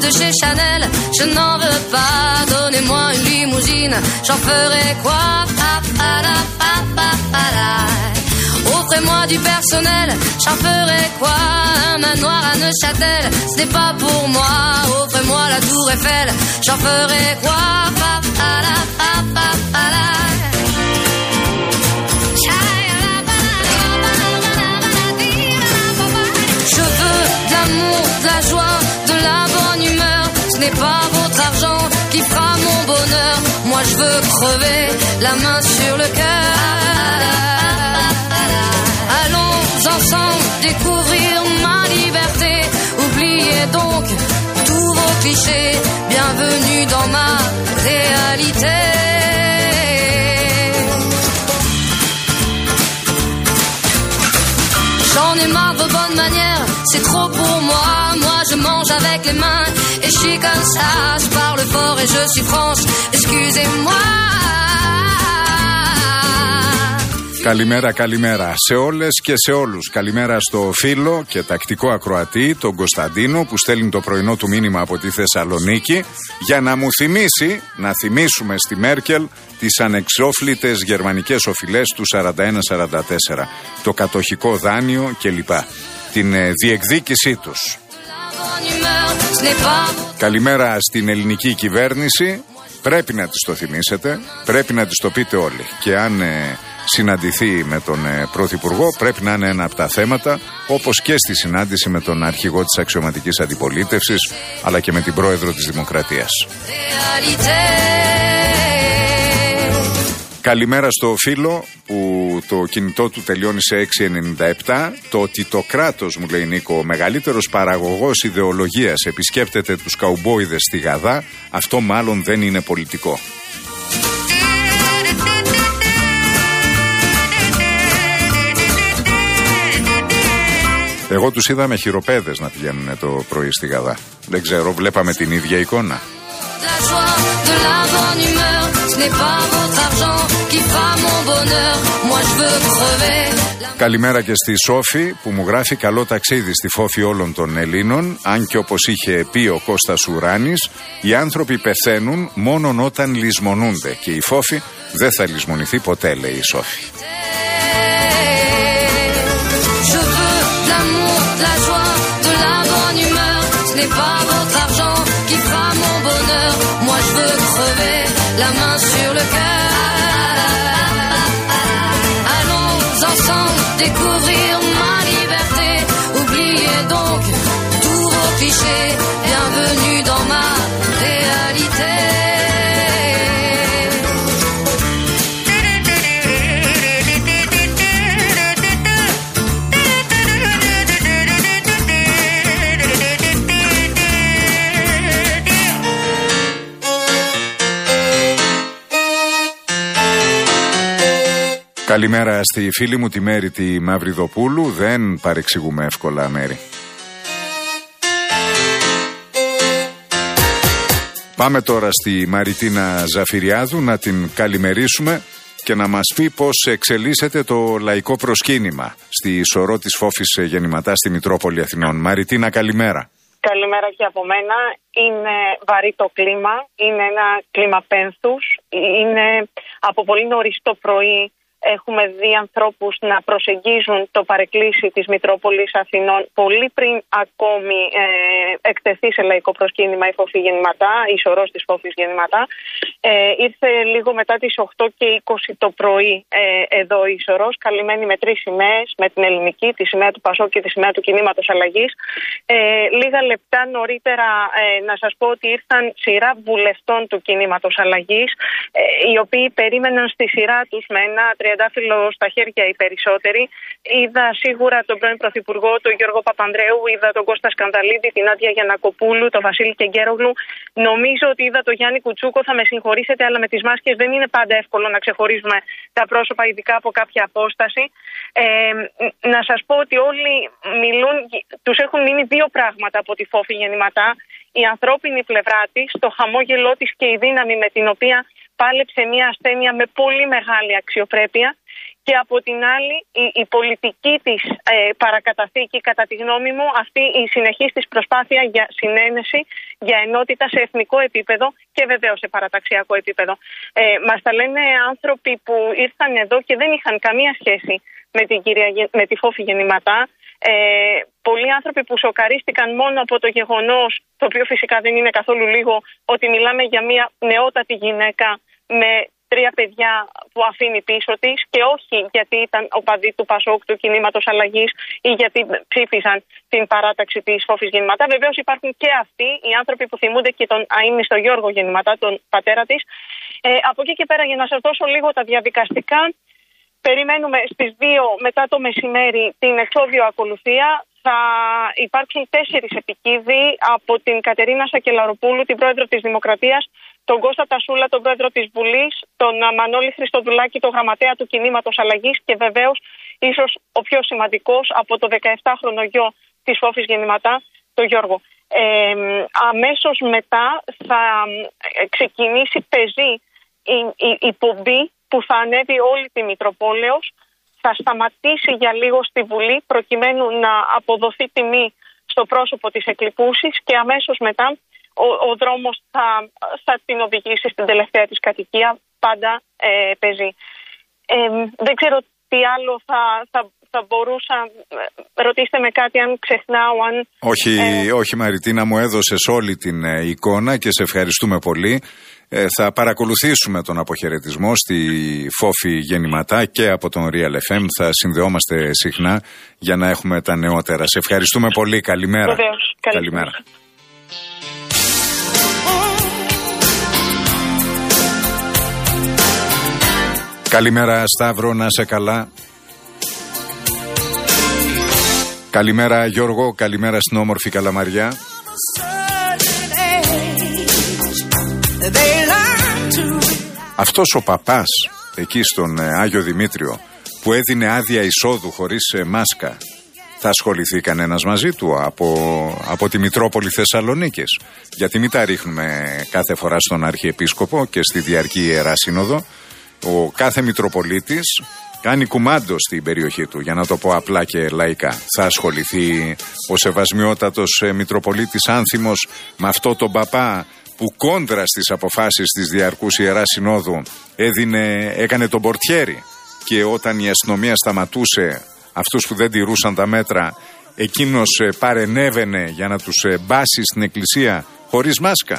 de chez Chanel, je n'en veux pas. Donnez-moi une limousine, j'en ferai quoi? Offrez-moi du personnel, j'en ferai quoi? Un manoir à Neuchâtel, ce n'est pas pour moi. Offrez-moi la tour Eiffel, j'en ferai quoi? Je veux de l'amour, de la joie, de la bonne humeur. Ce n'est pas votre argent qui fera mon bonheur. Moi je veux crever la main sur le cœur. Allons ensemble découvrir ma liberté. Oubliez donc tous vos clichés. Bienvenue dans ma réalité. J'en ai marre de vos bonnes manières, c'est trop pour moi. Moi je mange avec les mains et je suis comme ça. Je parle fort et je suis franche, excusez-moi. Καλημέρα, καλημέρα σε όλες και σε όλους. Καλημέρα στο φίλο και τακτικό ακροατή, τον Κωνσταντίνο, που στέλνει το πρωινό του μήνυμα από τη Θεσσαλονίκη για να μου θυμίσει, να θυμίσουμε στη Μέρκελ τις ανεξόφλητες γερμανικές οφειλές του 41-44, το κατοχικό δάνειο κλπ. Την διεκδίκησή τους. Καλημέρα στην ελληνική κυβέρνηση. Πρέπει να της το θυμίσετε, πρέπει να της το πείτε όλοι. Και αν συναντηθεί με τον Πρωθυπουργό, πρέπει να είναι ένα από τα θέματα, όπως και στη συνάντηση με τον αρχηγό της αξιωματικής αντιπολίτευσης, αλλά και με την πρόεδρο της Δημοκρατίας. Καλημέρα στο φίλο που το κινητό του τελειώνει σε 697. Το ότι το κράτος, μου λέει Νίκο, ο μεγαλύτερος παραγωγός ιδεολογίας, επισκέπτεται τους καουμπόιδες στη Γαδά, αυτό μάλλον δεν είναι πολιτικό. Εγώ τους είδα με χειροπέδες να πηγαίνουν το πρωί στη Γαδά. Δεν ξέρω, βλέπαμε την ίδια εικόνα. Καλημέρα και στη Σόφη που μου γράφει καλό ταξίδι στη φόφη όλων των Ελλήνων. Αν και όπως είχε πει ο Κώστας Ουράνης, οι άνθρωποι πεθαίνουν μόνον όταν λησμονούνται και η φόφη δεν θα λησμονηθεί ποτέ, λέει η Σόφη. La joie, de la bonne humeur, ce n'est pas votre argent qui fera mon bonheur. Moi je veux crever la main sur le cœur. Allons ensemble découvrir ma liberté. Oubliez donc tous vos clichés. Bienvenue dans ma réalité. Καλημέρα στη φίλη μου τη Μέρη τη Μαυριδοπούλου. Δεν παρεξηγούμε εύκολα, Μέρη. Πάμε τώρα στη Μαριτίνα Ζαφυριάδου να την καλημερίσουμε και να μας πει πώς εξελίσσεται το λαϊκό προσκύνημα στη σωρό της Φόφης Γεννηματά στη Μητρόπολη Αθηνών. Μαριτίνα, καλημέρα. Καλημέρα και από μένα. Είναι βαρύ το κλίμα, είναι ένα κλίμα πένθους, είναι από πολύ νωρίς το πρωί. Έχουμε δει ανθρώπους να προσεγγίζουν το παρεκκλήσι της Μητρόπολης Αθηνών πολύ πριν ακόμη εκτεθεί σε λαϊκό προσκύνημα η Φόφη Γεννηματά, η σωρός της Φόφης Γεννηματά. Ήρθε λίγο μετά τις 8:20 το πρωί εδώ η σωρός, καλυμμένη με 3 σημαίες, με την ελληνική, τη σημαία του Πασόκ και τη σημαία του Κινήματος Αλλαγής. Λίγα λεπτά νωρίτερα να σας πω ότι ήρθαν σειρά βουλευτών του Κινήματος Αλλαγής, οι οποίοι περίμεναν στη σειρά τους με ένα τριαντάφυλλο στα χέρια οι περισσότεροι. Είδα σίγουρα τον πρώην Πρωθυπουργό, τον Γιώργο Παπανδρέου, είδα τον Κώστα Σκανδαλίδη, την Άντια Γιαννακοπούλου, τον Βασίλη Κεγκέρογλου. Νομίζω ότι είδα τον Γιάννη Κουτσούκο, θα με συγχωρήσετε, αλλά με τις μάσκες δεν είναι πάντα εύκολο να ξεχωρίζουμε τα πρόσωπα, ειδικά από κάποια απόσταση. Να σας πω ότι όλοι μιλούν, τους έχουν μείνει 2 πράγματα από τη Φόφη Γεννηματά. Η ανθρώπινη πλευρά της, το χαμόγελό της και η δύναμη με την οποία πάλεψε μια ασθένεια με πολύ μεγάλη αξιοπρέπεια και από την άλλη η πολιτική της παρακαταθήκη, κατά τη γνώμη μου, αυτή η συνεχής της προσπάθεια για συνένεση, για ενότητα σε εθνικό επίπεδο και βεβαίως σε παραταξιακό επίπεδο. Μας τα λένε άνθρωποι που ήρθαν εδώ και δεν είχαν καμία σχέση με τη Φόφη Γεννηματά. Πολλοί άνθρωποι που σοκαρίστηκαν μόνο από το γεγονός, το οποίο φυσικά δεν είναι καθόλου λίγο, ότι μιλάμε για μια νεότατη γυναίκα με 3 παιδιά που αφήνει πίσω της και όχι γιατί ήταν οπαδοί του Πασόκ, του κινήματος αλλαγής ή γιατί ψήφισαν την παράταξη της Φόφης Γεννηματά. Βεβαίως υπάρχουν και αυτοί οι άνθρωποι που θυμούνται και τον αείμνηστο Γιώργο Γεννηματά, τον πατέρα της. Από εκεί και πέρα, για να σας δώσω λίγο τα διαδικαστικά, περιμένουμε στις 2 μετά το μεσημέρι την εξώδιο ακολουθία. Θα υπάρξουν 4 επικήδοι από την Κατερίνα Σακελαροπούλου, την πρόεδρο της Δημοκρατίας, τον Κώστα Τασούλα, τον πρόεδρο της Βουλής, τον Μανώλη Χριστοδουλάκη, τον γραμματέα του Κινήματος Αλλαγής και βεβαίως ίσως ο πιο σημαντικός από το 17χρονο γιο της Φόφης Γεννηματά, τον Γιώργο. Αμέσως μετά θα ξεκινήσει πεζή η πομπή που θα ανέβει όλη τη Μητροπόλεως. Θα σταματήσει για λίγο στη Βουλή προκειμένου να αποδοθεί τιμή στο πρόσωπο της εκλειπούσης και αμέσως μετά ο δρόμος θα την οδηγήσει στην τελευταία της κατοικία, πάντα πεζή. Δεν ξέρω τι άλλο θα μπορούσα. Ρωτήστε με κάτι αν ξεχνάω. Όχι Μαριτίνα, μου έδωσες όλη την εικόνα και σε ευχαριστούμε πολύ. Θα παρακολουθήσουμε τον αποχαιρετισμό στη Φόφη Γεννηματά και από τον Real FM. Θα συνδεόμαστε συχνά για να έχουμε τα νεότερα. Σε ευχαριστούμε πολύ. Καλημέρα. Βεβαίως. Καλημέρα. Καλημέρα Σταύρο, να σε καλά. Καλημέρα Γιώργο, καλημέρα στην όμορφη Καλαμαριά. Αυτός ο παπάς εκεί στον Άγιο Δημήτριο που έδινε άδεια εισόδου χωρίς μάσκα, θα ασχοληθεί κανένας μαζί του από τη Μητρόπολη Θεσσαλονίκης? Γιατί μην τα ρίχνουμε κάθε φορά στον Αρχιεπίσκοπο και στη διαρκή Ιερά Σύνοδο. Ο κάθε Μητροπολίτης κάνει κουμάντο στην περιοχή του, για να το πω απλά και λαϊκά. Θα ασχοληθεί ο σεβασμιότατος Μητροπολίτης Άνθιμος με αυτό τον παπά που κόντρα στις αποφάσεις της διαρκούς Ιεράς Συνόδου έκανε τον πορτιέρι, και όταν η αστυνομία σταματούσε αυτούς που δεν τηρούσαν τα μέτρα, εκείνος παρενέβαινε για να τους μπάσει στην εκκλησία χωρίς μάσκα?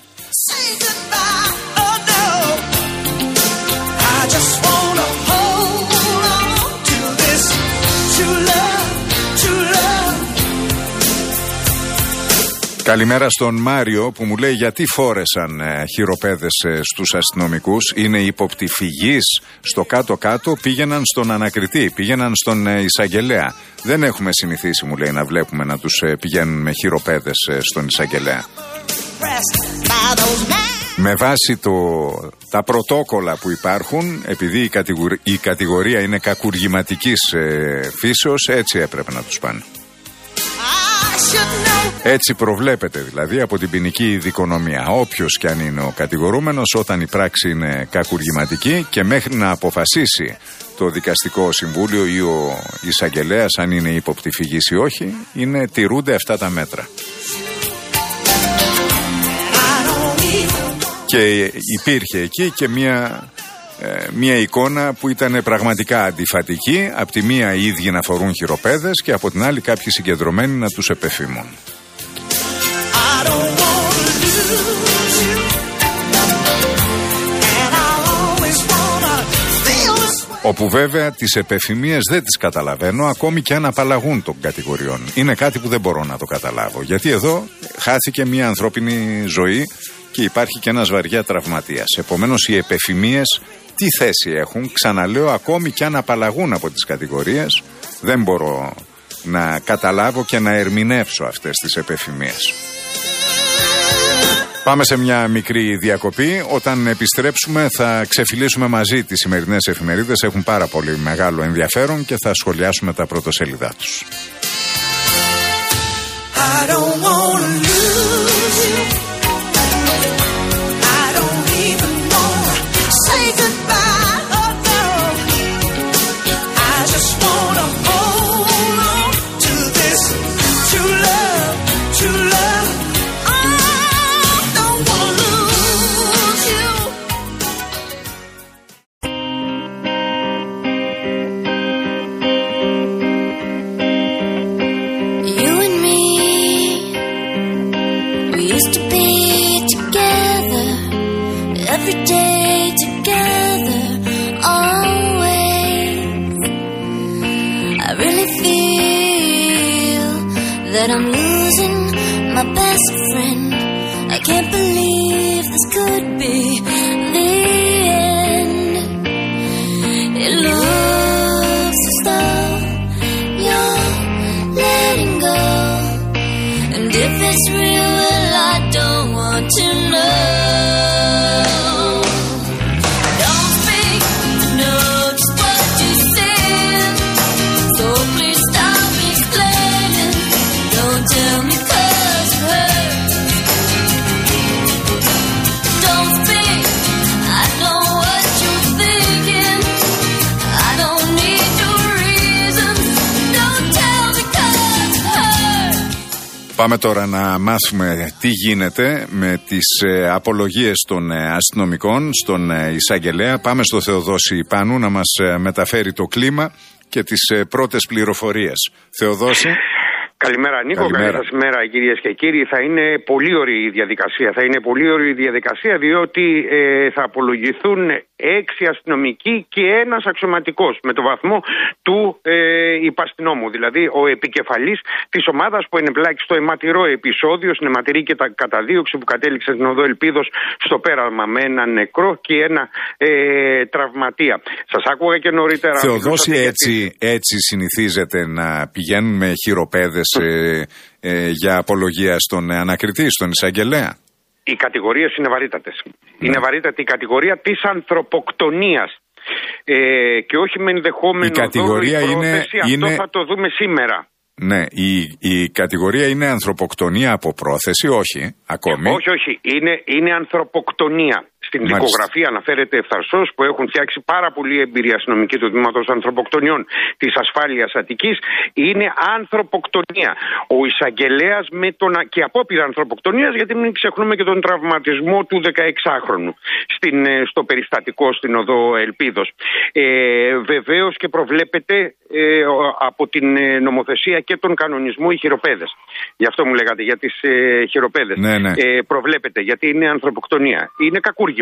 Καλημέρα στον Μάριο που μου λέει γιατί φόρεσαν χειροπέδες στους αστυνομικούς. Είναι ύποπτοι φυγής. Στο κάτω-κάτω πήγαιναν στον ανακριτή, πήγαιναν στον εισαγγελέα. Δεν έχουμε συνηθίσει, μου λέει, να βλέπουμε να τους πηγαίνουν με χειροπέδες στον εισαγγελέα. Με βάση τα πρωτόκολλα που υπάρχουν, επειδή η κατηγορία είναι κακουργηματικής φύσεως, έτσι έπρεπε να τους πάνε. Έτσι προβλέπεται δηλαδή από την ποινική δικονομία. Όποιος κι αν είναι ο κατηγορούμενος, όταν η πράξη είναι κακουργηματική και μέχρι να αποφασίσει το δικαστικό συμβούλιο ή ο εισαγγελέας αν είναι ύποπτη φυγής ή όχι, τηρούνται αυτά τα μέτρα. Και υπήρχε εκεί και μια εικόνα που ήταν πραγματικά αντιφατική. Απ' τη μία οι ίδιοι να φορούν χειροπέδες και από την άλλη κάποιοι συγκεντρωμένοι να τους επεφήμουν. Όπου βέβαια τις επεφημίες δεν τις καταλαβαίνω, ακόμη και αν απαλλαγούν των κατηγοριών. Είναι κάτι που δεν μπορώ να το καταλάβω, γιατί εδώ χάθηκε μια ανθρώπινη ζωή και υπάρχει και ένας βαριά τραυματίας. Επομένως οι επεφημίες τι θέση έχουν? Ξαναλέω, ακόμη και αν απαλλαγούν από τις κατηγορίες, δεν μπορώ να καταλάβω και να ερμηνεύσω αυτές τις επεφημίες. Πάμε σε μια μικρή διακοπή. Όταν επιστρέψουμε θα ξεφυλίσουμε μαζί τις σημερινές εφημερίδες. Έχουν πάρα πολύ μεγάλο ενδιαφέρον και θα σχολιάσουμε τα πρωτοσέλιδά τους. used to be together, every day together, always. I really feel that I'm losing my best friend. I can't believe this could be the end. It looks as though you're letting go, and if it's real, well, I don't want to know. Don't speak to know just what you said, so please stop explaining. Don't tell me 'cause it hurts. Don't speak, I know what you're thinking. I don't need your reasons. Don't tell me 'cause it hurts. Πάμε τώρα να μάθουμε τι γίνεται με τις απολογίες των αστυνομικών στον εισαγγελέα. Πάμε στο Θεοδόση Πάνου να μας μεταφέρει το κλίμα και τις πρώτες πληροφορίες. Θεοδόση. Καλημέρα Νίκο, καλή σας μέρα κυρίες και κύριοι. Θα είναι πολύ ωραία η διαδικασία. Θα είναι πολύ ωραία η διαδικασία διότι θα απολογηθούν 6 αστυνομικοί και 1 αξιωματικός με το βαθμό του υπαστυνόμου. Δηλαδή ο επικεφαλής της ομάδας που ενεπλάκη στο αιματηρό επεισόδιο, στην αιματηρή και καταδίωξη που κατέληξε στην οδό Ελπίδος στο πέραμα με 1 νεκρό και 1 τραυματία. Σας άκουγα και νωρίτερα. Θεοδόση, έτσι συνηθίζεται να πηγαίνουν με χειροπέδες για απολογία στον ανακριτή, στον εισαγγελέα? Οι κατηγορίες είναι βαρύτατες. Ναι. Είναι βαρύτατη η κατηγορία της ανθρωποκτονίας. Και όχι με ενδεχόμενο η κατηγορία πρόθεση, αυτό θα το δούμε σήμερα. Ναι, η κατηγορία είναι ανθρωποκτονία από πρόθεση, όχι ακόμη. Όχι, είναι ανθρωποκτονία. Στην δικογραφία αναφέρεται ευθαρσώς που έχουν φτιάξει πάρα πολύ εμπειρία αστυνομική του Τμήματος Ανθρωποκτονιών της Ασφάλειας Αττικής. Είναι ανθρωποκτονία. Ο εισαγγελέας και απόπειρα ανθρωποκτονίας, γιατί μην ξεχνούμε και τον τραυματισμό του 16χρονου στο περιστατικό στην οδό Ελπίδος. Βεβαίως και προβλέπεται από την νομοθεσία και τον κανονισμό οι χειροπέδες. Γι' αυτό μου λέγατε για τις χειροπέδες. Ναι. Προβλέπεται γιατί είναι ανθρωποκτονία. Είναι κακούργημα.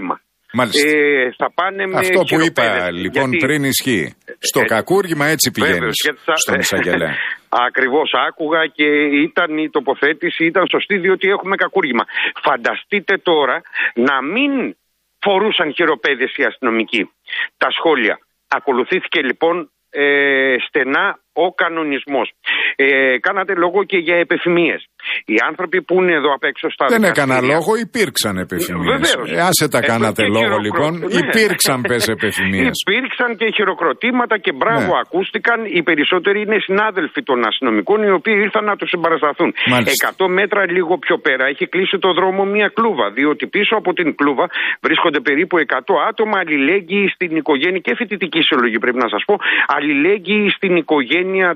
Θα πάνε με αυτό που είπα λοιπόν γιατί... πριν ισχύει. Στο κακούργημα έτσι πηγαίνεις στον εισαγγελέα. Ακριβώς άκουγα και η τοποθέτηση ήταν σωστή διότι έχουμε κακούργημα. Φανταστείτε τώρα να μην φορούσαν χειροπέδες οι αστυνομικοί. Τα σχόλια. Ακολουθήθηκε λοιπόν στενά ο κανονισμός. Κάνατε λόγο και για επιθυμίες. Οι άνθρωποι που είναι εδώ απ' έξω στα δεν έκανα λόγο, υπήρξαν επιθυμίες. Άσε τα κάνατε λόγο λοιπόν. Ναι. Υπήρξαν πες επιθυμίες. Υπήρξαν και χειροκροτήματα και μπράβο ακούστηκαν. Οι περισσότεροι είναι συνάδελφοι των αστυνομικών οι οποίοι ήρθαν να τους συμπαρασταθούν. 100 μέτρα λίγο πιο πέρα έχει κλείσει το δρόμο μια κλούβα. Διότι πίσω από την κλούβα βρίσκονται περίπου 100 άτομα αλληλέγγυοι στην οικογένεια και φοιτητική συλλογή πρέπει να σας πω. Αλληλέγγυοι στην οικογένεια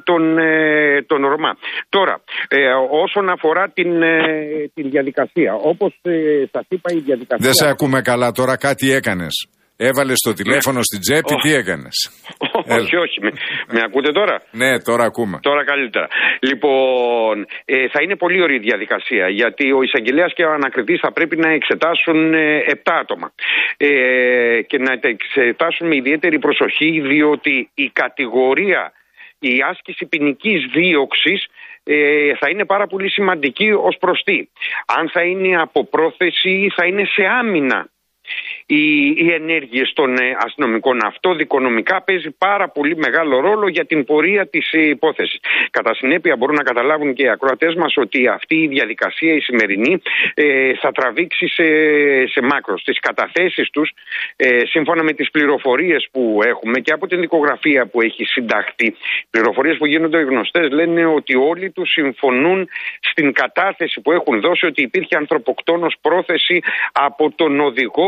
των Ρωμά. Τώρα, όσον αφορά την διαδικασία, όπως σας είπα η διαδικασία... Δεν σε ακούμε καλά τώρα, κάτι έκανες. Έβαλες το τηλέφωνο στην τσέπη, τι έκανες? Όχι, με ακούτε τώρα? Ναι, τώρα ακούμε. Τώρα καλύτερα. Λοιπόν, θα είναι πολύ ωραία η διαδικασία, γιατί ο εισαγγελέας και ο ανακριτής θα πρέπει να εξετάσουν 7 άτομα. Και να τα εξετάσουν με ιδιαίτερη προσοχή, διότι η κατηγορία, η άσκηση ποινικής δίωξης θα είναι πάρα πολύ σημαντική ως προς τι. Αν θα είναι από πρόθεση ή θα είναι σε άμυνα οι ενέργειες των αστυνομικών. Αυτό δικονομικά παίζει πάρα πολύ μεγάλο ρόλο για την πορεία της υπόθεσης. Κατά συνέπεια μπορούν να καταλάβουν και οι ακροατές μας ότι αυτή η διαδικασία η σημερινή θα τραβήξει σε μάκρος. Τις καταθέσεις τους σύμφωνα με τις πληροφορίες που έχουμε και από την δικογραφία που έχει συνταχθεί, πληροφορίες που γίνονται γνωστές λένε ότι όλοι τους συμφωνούν στην κατάθεση που έχουν δώσει ότι υπήρχε ανθρωποκτόνος πρόθεση από τον οδηγό του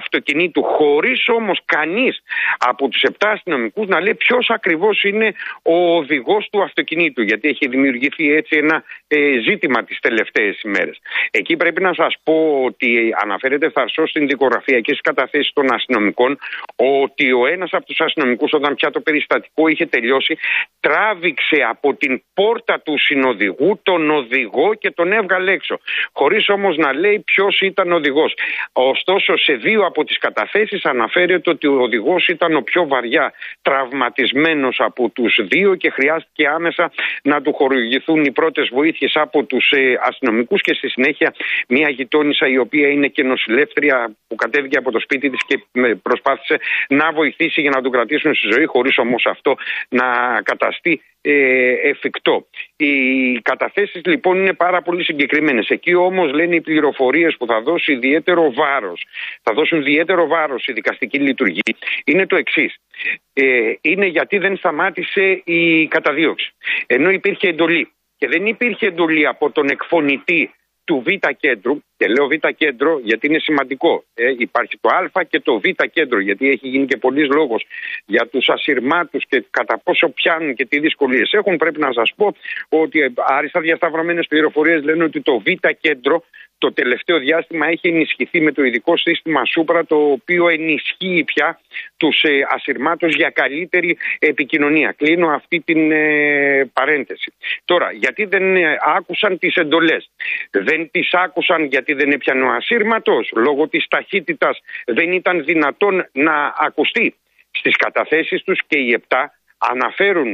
αυτοκινήτου, χωρίς όμως κανείς από τους 7 αστυνομικούς να λέει ποιος ακριβώς είναι ο οδηγός του αυτοκινήτου, γιατί έχει δημιουργηθεί έτσι ένα ζήτημα τις τελευταίες ημέρες. Εκεί πρέπει να σας πω ότι αναφέρεται φθαρσός στην δικογραφία και στις καταθέσεις των αστυνομικών ότι ο ένας από τους αστυνομικούς, όταν πια το περιστατικό είχε τελειώσει, τράβηξε από την πόρτα του συνοδηγού τον οδηγό και τον έβγαλε έξω, χωρίς όμως να λέει ποιος ήταν ο οδηγός. Ωστόσο, σε 2 από τις καταθέσεις αναφέρεται ότι ο οδηγός ήταν ο πιο βαριά τραυματισμένος από τους 2 και χρειάστηκε άμεσα να του χορηγηθούν οι πρώτες βοήθειες από τους αστυνομικούς και στη συνέχεια μια γειτόνισσα η οποία είναι και νοσηλεύτρια που κατέβηκε από το σπίτι της και προσπάθησε να βοηθήσει για να τον κρατήσουν στη ζωή, χωρίς όμως αυτό να καταστεί εφικτό. Οι καταθέσεις λοιπόν είναι πάρα πολύ συγκεκριμένες. Εκεί όμως λένε οι πληροφορίες που θα δώσουν ιδιαίτερο βάρος η δικαστική λειτουργία είναι το εξής. Είναι γιατί δεν σταμάτησε η καταδίωξη, ενώ υπήρχε εντολή, και δεν υπήρχε εντολή από τον εκφωνητή του Β κέντρου, και λέω Β κέντρο γιατί είναι σημαντικό. Υπάρχει το Α και το Β κέντρο, γιατί έχει γίνει και πολλής λόγος για τους ασυρμάτους και κατά πόσο πιάνουν και τι δυσκολίες έχουν. Πρέπει να σας πω ότι άριστα διασταυρωμένες πληροφορίες λένε ότι το Β κέντρο το τελευταίο διάστημα έχει ενισχυθεί με το ειδικό σύστημα Σούπρα, το οποίο ενισχύει πια τους ασυρμάτους για καλύτερη επικοινωνία. Κλείνω αυτή την παρένθεση. Τώρα, γιατί δεν άκουσαν τις εντολές? Δεν τις άκουσαν γιατί δεν έπιανε ο ασύρματος, λόγω της ταχύτητας δεν ήταν δυνατόν να ακουστεί. Στις καταθέσεις τους και οι 7 αναφέρουν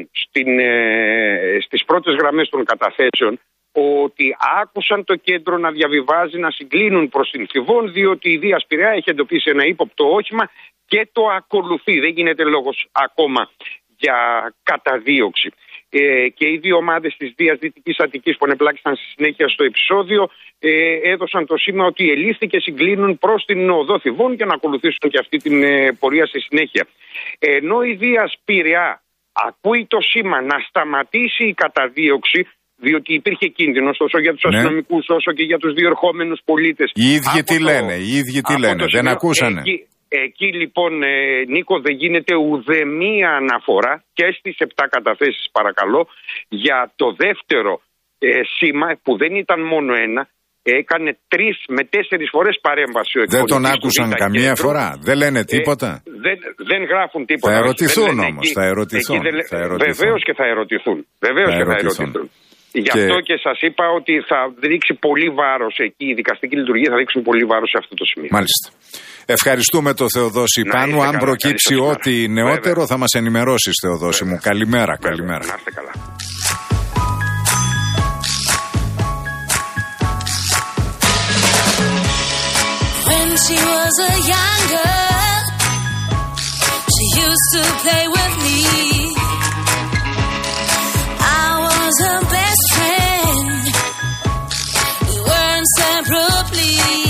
στις πρώτες γραμμές των καταθέσεων ότι άκουσαν το κέντρο να διαβιβάζει να συγκλίνουν προς την Φιβών, διότι η Δίας Πειραιά έχει εντοπίσει ένα ύποπτο όχημα και το ακολουθεί. Δεν γίνεται λόγος ακόμα για καταδίωξη. Και οι 2 ομάδες της Δίας Δυτικής Αττικής που ανεπλάκησαν στη συνέχεια στο επεισόδιο έδωσαν το σήμα ότι ελήφθη και συγκλίνουν προς την οδό Φιβών για να ακολουθήσουν και αυτή την πορεία στη συνέχεια. Ενώ η Δίας Πειραιά ακούει το σήμα να σταματήσει η καταδίωξη, διότι υπήρχε κίνδυνος τόσο για τους αστυνομικούς όσο και για τους διερχόμενους πολίτες. Οι ίδιοι τι λένε, δεν ακούσανε. Εκεί λοιπόν, Νίκο, δεν γίνεται ουδέμια αναφορά και στις 7 καταθέσεις, παρακαλώ, για το δεύτερο σήμα που δεν ήταν μόνο ένα. Έκανε 3 με 4 φορές παρέμβαση ο εκπονητής. Δεν τον άκουσαν καμία φορά, δεν λένε τίποτα. Δεν γράφουν τίποτα. Θα ερωτηθούν όμως, Βεβαίως και θα ερωτηθούν. Γι' αυτό και σας είπα ότι θα ρίξει πολύ βάρος εκεί, η δικαστική λειτουργία θα ρίξει πολύ βάρος σε αυτό το σημείο. Μάλιστα. Ευχαριστούμε τον Θεοδόση Πάνου. Αν προκύψει ό,τι νεότερο θα μας ενημερώσεις, Θεοδόση μου. Καλημέρα. Να είστε καλά. When she was a young girl, she used to play with me. I was her best friend. We were inseparably.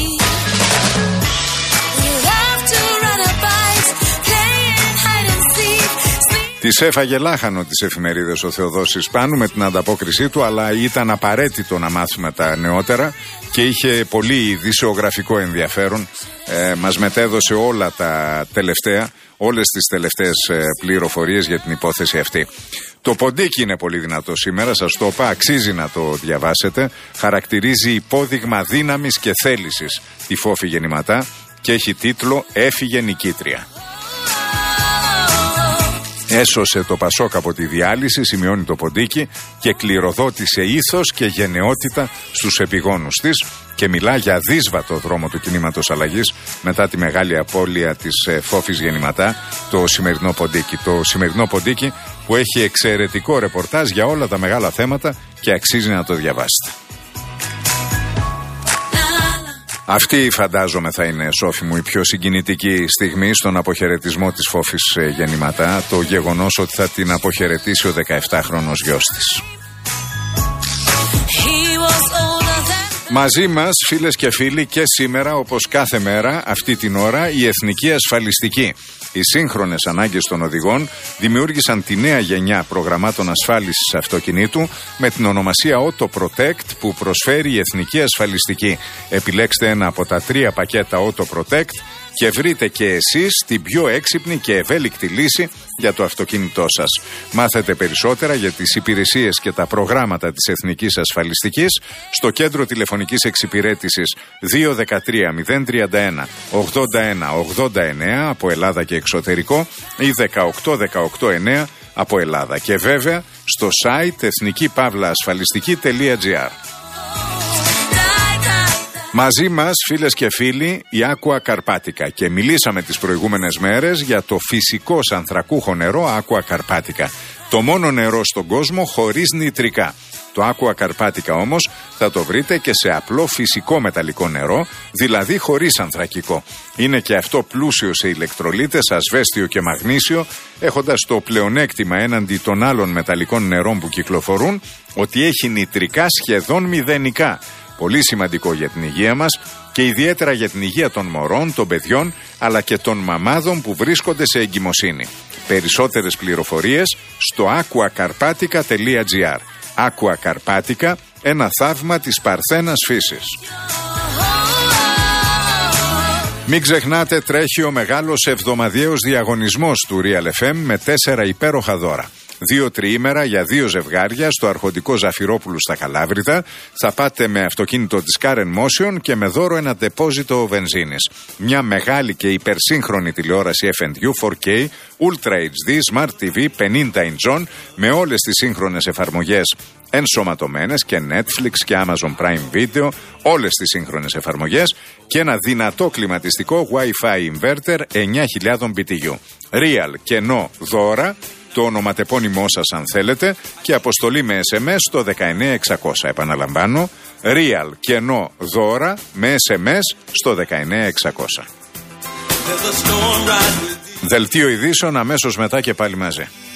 We loved to ride our bikes, playing hide and seek. Τις έφαγε λάχανο τις εφημερίδες ο Θεοδόσης Πάνου με την ανταπόκρισή του, αλλά ήταν απαραίτητο να μάθουμε τα νεότερα και είχε πολύ ειδησιογραφικό ενδιαφέρον. Μας μετέδωσε όλες τις τελευταίες πληροφορίες για την υπόθεση αυτή. Το ποντίκι είναι πολύ δυνατό σήμερα, σας το είπα, αξίζει να το διαβάσετε. Χαρακτηρίζει υπόδειγμα δύναμης και θέλησης τη Φόφη Γεννηματά και έχει τίτλο «Έφυγε νικήτρια». Έσωσε το Πασόκ από τη διάλυση, σημειώνει το ποντίκι, και κληροδότησε ήθος και γενναιότητα στους επιγόνους της και μιλά για δύσβατο δρόμο του κινήματος αλλαγής μετά τη μεγάλη απώλεια της Φόφης Γεννηματά, το σημερινό ποντίκι. Το σημερινό ποντίκι που έχει εξαιρετικό ρεπορτάζ για όλα τα μεγάλα θέματα και αξίζει να το διαβάσετε. Αυτή φαντάζομαι θα είναι, Σόφη μου, η πιο συγκινητική στιγμή στον αποχαιρετισμό της Φόφης Γεννηματά, το γεγονός ότι θα την αποχαιρετήσει ο 17χρονος γιος της. Μαζί μας, φίλες και φίλοι, και σήμερα, όπως κάθε μέρα, αυτή την ώρα, η Εθνική Ασφαλιστική. Οι σύγχρονες ανάγκες των οδηγών δημιούργησαν τη νέα γενιά προγραμμάτων ασφάλισης αυτοκινήτου με την ονομασία Auto Protect που προσφέρει η Εθνική Ασφαλιστική. Επιλέξτε ένα από τα 3 πακέτα Auto Protect και βρείτε και εσείς την πιο έξυπνη και ευέλικτη λύση για το αυτοκίνητό σας. Μάθετε περισσότερα για τις υπηρεσίες και τα προγράμματα της Εθνικής Ασφαλιστικής στο κέντρο τηλεφωνικής εξυπηρέτησης 213 031 81 89 από Ελλάδα και εξωτερικό ή 18 18 9 από Ελλάδα, και βέβαια στο site εθνική-ασφαλιστική.gr. Μαζί μας, φίλες και φίλοι, η Aqua Carpatica, και μιλήσαμε τις προηγούμενες μέρες για το φυσικό ανθρακούχο νερό Aqua Carpatica. Το μόνο νερό στον κόσμο χωρίς νητρικά. Το Aqua Carpatica όμως θα το βρείτε και σε απλό φυσικό μεταλλικό νερό, δηλαδή χωρίς ανθρακικό. Είναι και αυτό πλούσιο σε ηλεκτρολίτες, ασβέστιο και μαγνήσιο, έχοντας το πλεονέκτημα έναντι των άλλων μεταλλικών νερών που κυκλοφορούν ότι έχει νητρικά σχεδόν μηδενικά. Πολύ σημαντικό για την υγεία μας και ιδιαίτερα για την υγεία των μωρών, των παιδιών αλλά και των μαμάδων που βρίσκονται σε εγκυμοσύνη. Περισσότερες πληροφορίες στο aquacarpatica.gr. Aqua Carpatica, ένα θαύμα της παρθένας φύσης. Μην ξεχνάτε, τρέχει ο μεγάλος εβδομαδιαίος διαγωνισμός του Real FM με 4 υπέροχα δώρα. 2 τριήμερα για 2 ζευγάρια στο αρχοντικό Ζαφυρόπουλου στα Καλάβρητα. Θα πάτε με αυτοκίνητο της Karen Motion και με δώρο ένα ντεπόζιτο βενζίνης. Μια μεγάλη και υπερσύγχρονη τηλεόραση F&U 4K, Ultra HD, Smart TV 50 inch με όλες τις σύγχρονες εφαρμογές ενσωματωμένες και Netflix και Amazon Prime Video, όλες τις σύγχρονες εφαρμογές και ένα δυνατό κλιματιστικό Wi-Fi inverter 9.000 BTU. Real κενό δώρα, το ονοματεπώνυμό σας αν θέλετε, και αποστολή με SMS στο 19600. Επαναλαμβάνω, Real κενό δώρα με SMS στο 19600. Δελτίο ειδήσεων αμέσως μετά και πάλι μαζί.